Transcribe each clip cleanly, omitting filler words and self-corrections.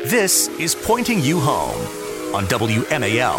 This is Pointing You Home on WMAL.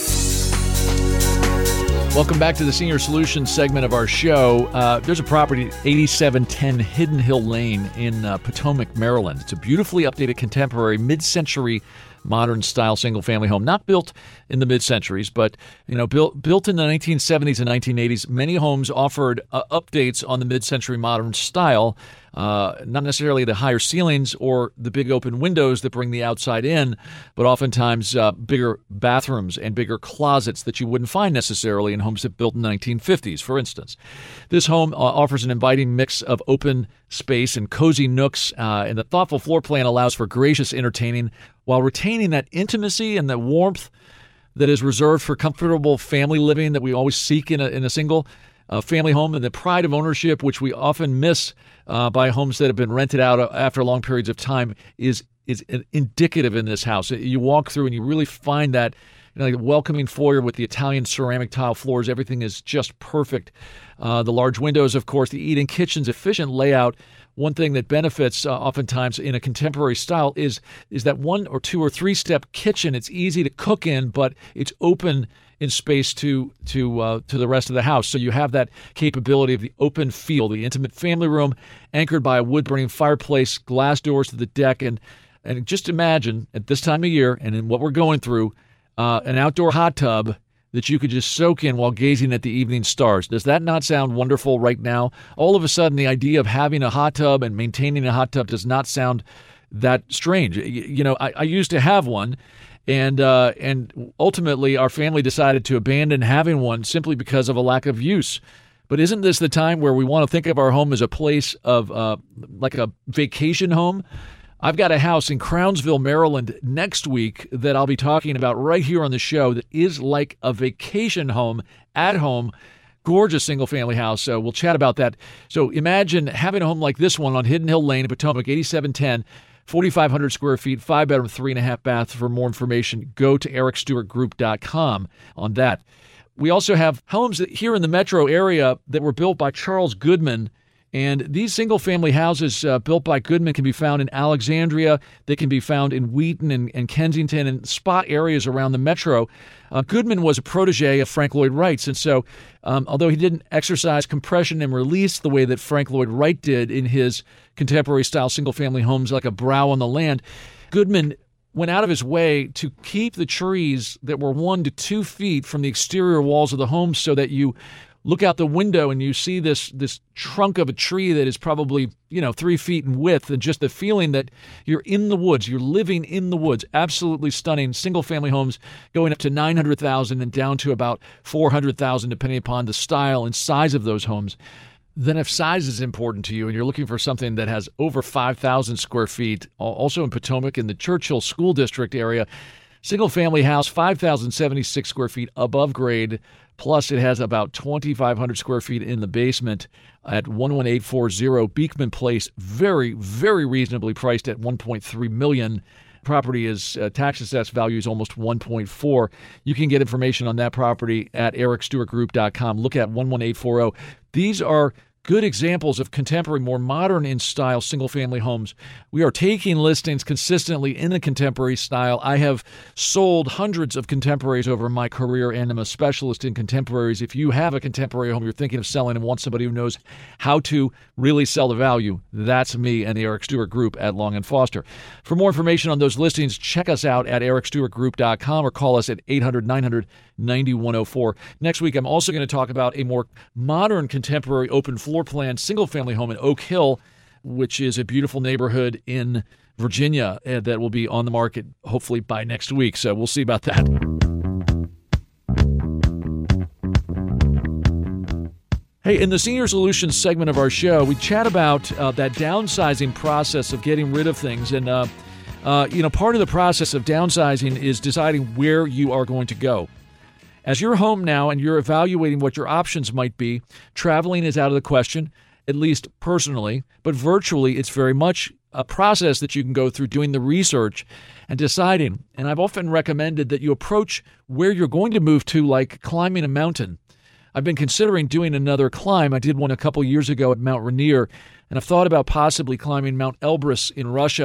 Welcome back to the Senior Solutions segment of our show. There's a property, 8710 Hidden Hill Lane in Potomac, Maryland. It's a beautifully updated, contemporary, mid-century, modern-style single-family home. Not built in the mid-centuries, but built in the 1970s and 1980s. Many homes offered updates on the mid-century modern style. Not necessarily the higher ceilings or the big open windows that bring the outside in, but oftentimes bigger bathrooms and bigger closets that you wouldn't find necessarily in homes that built in the 1950s, for instance. This home offers an inviting mix of open space and cozy nooks, and the thoughtful floor plan allows for gracious entertaining while retaining that intimacy and the warmth that is reserved for comfortable family living that we always seek in a single family home, and the pride of ownership, which we often miss by homes that have been rented out after long periods of time, is indicative in this house. You walk through and you really find that the welcoming foyer with the Italian ceramic tile floors. Everything is just perfect. The large windows, of course, the eat-in kitchen's efficient layout. One thing that benefits oftentimes in a contemporary style is that 1 or 2 or 3 step kitchen. It's easy to cook in, but it's open in space to the rest of the house. So you have that capability of the open feel, the intimate family room anchored by a wood-burning fireplace, glass doors to the deck, and just imagine at this time of year and in what we're going through, an outdoor hot tub that you could just soak in while gazing at the evening stars. Does that not sound wonderful right now? All of a sudden, the idea of having a hot tub and maintaining a hot tub does not sound that strange. I used to have one, and ultimately our family decided to abandon having one simply because of a lack of use. But isn't this the time where we want to think of our home as a place of like a vacation home? I've got a house in Crownsville, Maryland next week that I'll be talking about right here on the show that is like a vacation home at home. Gorgeous single-family house. So we'll chat about that. So imagine having a home like this one on Hidden Hill Lane in Potomac, 8710, 4,500 square feet, 5-bedroom, 3.5 bath. For more information, go to ericstewartgroup.com on that. We also have homes here in the metro area that were built by Charles Goodman. And these single-family houses built by Goodman can be found in Alexandria. They can be found in Wheaton and Kensington and spot areas around the metro. Goodman was a protege of Frank Lloyd Wright's, and so although he didn't exercise compression and release the way that Frank Lloyd Wright did in his contemporary-style single-family homes like a Brow on the Land, Goodman went out of his way to keep the trees that were 1 to 2 feet from the exterior walls of the home so that you look out the window and you see this trunk of a tree that is probably 3 feet in width, and just the feeling that you're in the woods, you're living in the woods. Absolutely stunning. Single-family homes going up to $900,000 and down to about $400,000, depending upon the style and size of those homes. Then if size is important to you and you're looking for something that has over 5,000 square feet, also in Potomac in the Churchill School District area, single-family house, 5,076 square feet above grade, plus it has about 2,500 square feet in the basement at 11840 Beekman Place. Very, very reasonably priced at $1.3 million. Property is tax assessed value is almost $1.4. You can get information on that property at ericstewartgroup.com. Look at 11840. These are good examples of contemporary, more modern in style single-family homes. We are taking listings consistently in the contemporary style. I have sold hundreds of contemporaries over my career, and I'm a specialist in contemporaries. If you have a contemporary home you're thinking of selling and want somebody who knows how to really sell the value, that's me and the Eric Stewart Group at Long & Foster. For more information on those listings, check us out at ericstewartgroup.com or call us at 800-900-9104. Next week, I'm also going to talk about a more modern contemporary open floor plan single-family home in Oak Hill, which is a beautiful neighborhood in Virginia that will be on the market hopefully by next week. So we'll see about that. Hey, in the Senior Solutions segment of our show, we chat about that downsizing process of getting rid of things. And, part of the process of downsizing is deciding where you are going to go. As you're home now and you're evaluating what your options might be, traveling is out of the question, at least personally, but virtually it's very much a process that you can go through doing the research and deciding. And I've often recommended that you approach where you're going to move to like climbing a mountain. I've been considering doing another climb. I did one a couple years ago at Mount Rainier, and I've thought about possibly climbing Mount Elbrus in Russia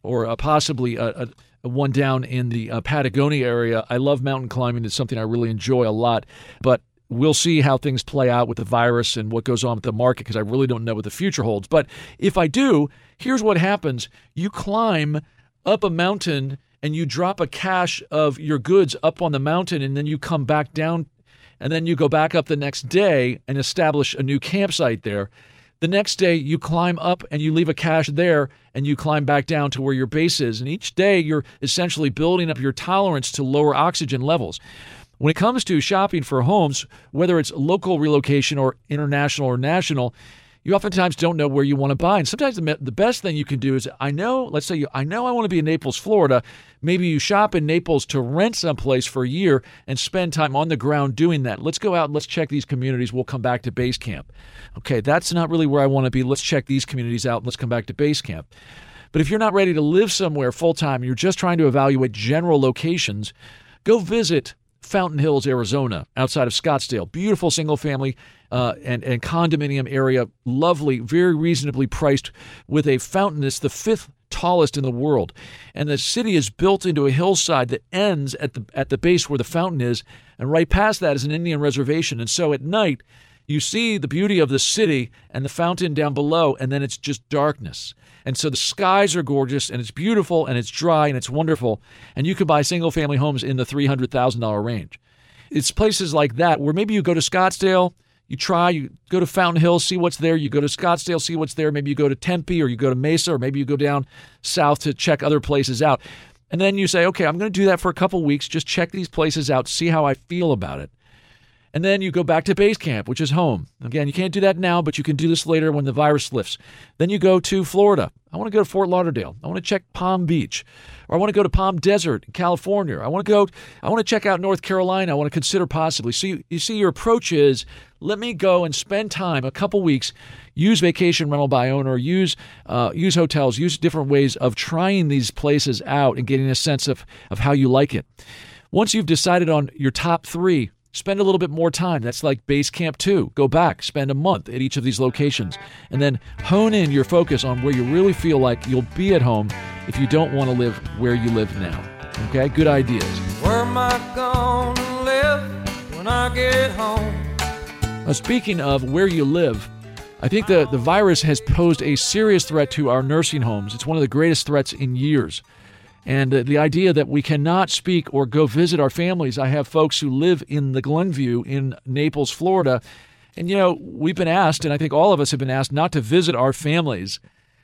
or possibly a one down in the Patagonia area. I love mountain climbing. It's something I really enjoy a lot. But we'll see how things play out with the virus and what goes on with the market, because I really don't know what the future holds. But if I do, here's what happens. You climb up a mountain and you drop a cache of your goods up on the mountain, and then you come back down, and then you go back up the next day and establish a new campsite there. The next day, you climb up and you leave a cache there, and you climb back down to where your base is. And each day, you're essentially building up your tolerance to lower oxygen levels. When it comes to shopping for homes, whether it's local relocation or international or national, you oftentimes don't know where you want to buy. And sometimes the best thing you can do is, let's say I want to be in Naples, Florida. Maybe you shop in Naples to rent someplace for a year and spend time on the ground doing that. Let's go out and let's check these communities. We'll come back to base camp. Okay, that's not really where I want to be. Let's check these communities out and let's come back to base camp. But if you're not ready to live somewhere full-time, you're just trying to evaluate general locations, go visit Fountain Hills, Arizona, outside of Scottsdale. Beautiful single-family and condominium area. Lovely, very reasonably priced, with a fountain that's the 5th tallest in the world. And the city is built into a hillside that ends at the base where the fountain is, and right past that is an Indian reservation. And so at night, you see the beauty of the city and the fountain down below, and then it's just darkness. And so the skies are gorgeous, and it's beautiful, and it's dry, and it's wonderful. And you can buy single-family homes in the $300,000 range. It's places like that where maybe you go to Scottsdale, you go to Fountain Hills, see what's there. You go to Scottsdale, see what's there. Maybe you go to Tempe, or you go to Mesa, or maybe you go down south to check other places out. And then you say, okay, I'm going to do that for a couple weeks, just check these places out, see how I feel about it. And then you go back to base camp, which is home. Again, you can't do that now, but you can do this later when the virus lifts. Then you go to Florida. I want to go to Fort Lauderdale. I want to check Palm Beach. Or I want to go to Palm Desert in California. I want to check out North Carolina. I want to consider possibly. So you see, your approach is, let me go and spend time, a couple weeks, use vacation rental by owner, use hotels, use different ways of trying these places out and getting a sense of how you like it. Once you've decided on your top 3, spend a little bit more time. That's like base camp 2. Go back, spend a month at each of these locations, and then hone in your focus on where you really feel like you'll be at home if you don't want to live where you live now. Okay? Good ideas. Where am I gonna live when I get home? Now, speaking of where you live, I think the virus has posed a serious threat to our nursing homes. It's one of the greatest threats in years. And the idea that we cannot speak or go visit our families. I have folks who live in the Glenview in Naples, Florida. And, we've been asked, and I think all of us have been asked, not to visit our families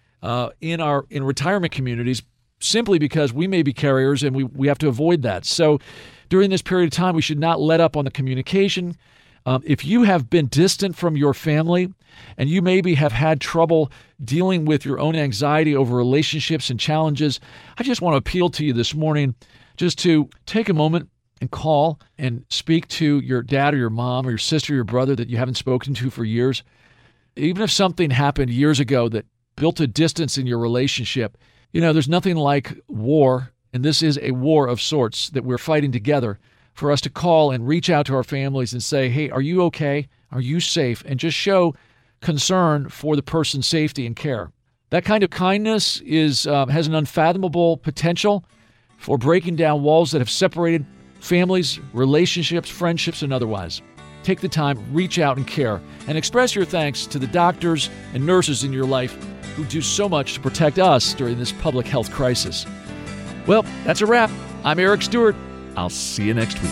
in retirement communities, simply because we may be carriers and we have to avoid that. So during this period of time, we should not let up on the communication. If you have been distant from your family and you maybe have had trouble dealing with your own anxiety over relationships and challenges, I just want to appeal to you this morning just to take a moment and call and speak to your dad or your mom or your sister or your brother that you haven't spoken to for years. Even if something happened years ago that built a distance in your relationship, there's nothing like war, and this is a war of sorts that we're fighting together, for us to call and reach out to our families and say, hey, are you okay? Are you safe? And just show concern for the person's safety and care. That kind of kindness has an unfathomable potential for breaking down walls that have separated families, relationships, friendships, and otherwise. Take the time, reach out and care, and express your thanks to the doctors and nurses in your life who do so much to protect us during this public health crisis. Well, that's a wrap. I'm Eric Stewart. I'll see you next week.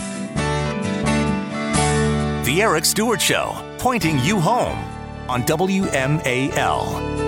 The Eric Stewart Show, pointing you home on WMAL.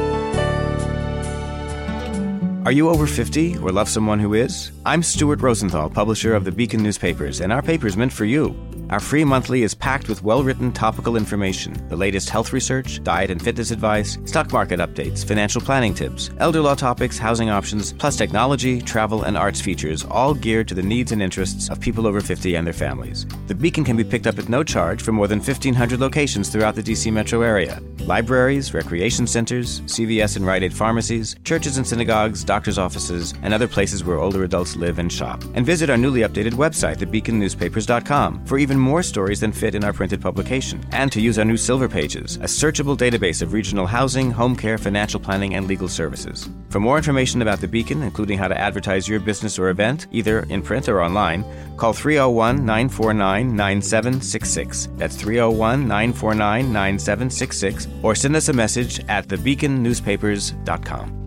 Are you over 50 or love someone who is? I'm Stuart Rosenthal, publisher of the Beacon newspapers, and our paper's meant for you. Our free monthly is packed with well-written topical information, the latest health research, diet and fitness advice, stock market updates, financial planning tips, elder law topics, housing options, plus technology, travel, and arts features, all geared to the needs and interests of people over 50 and their families. The Beacon can be picked up at no charge from more than 1,500 locations throughout the D.C. metro area. Libraries, recreation centers, CVS and Rite Aid pharmacies, churches and synagogues, doctors' offices, and other places where older adults live and shop. And visit our newly updated website, thebeaconnewspapers.com, for even more stories than fit in our printed publication, and to use our new Silver Pages, a searchable database of regional housing, home care, financial planning, and legal services. For more information about the Beacon, including how to advertise your business or event, either in print or online, call 301-949-9766. That's 301-949-9766, or send us a message at thebeaconnewspapers.com.